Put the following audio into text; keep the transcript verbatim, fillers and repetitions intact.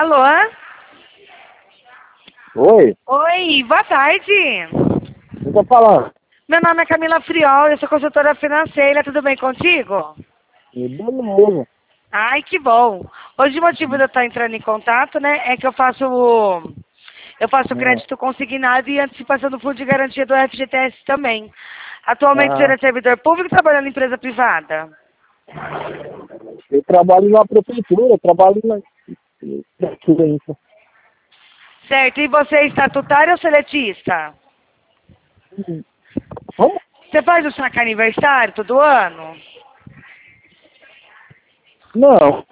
Alô? Oi, Oi, boa tarde. eu tô falando. Meu nome é Camila Friol, eu sou consultora financeira, tudo bem contigo? E beleza. Ai, que bom. Hoje o motivo de eu estar entrando em contato, né, é que eu faço o... Eu faço Ah, crédito consignado e antecipação do fundo de garantia do F G T S também. Atualmente você ah, é servidor público trabalhando em empresa privada? eu trabalho na prefeitura, eu trabalho na prefeitura ainda. Certo, e você é estatutário ou seletista? Como? Você faz o saque aniversário todo ano? Não.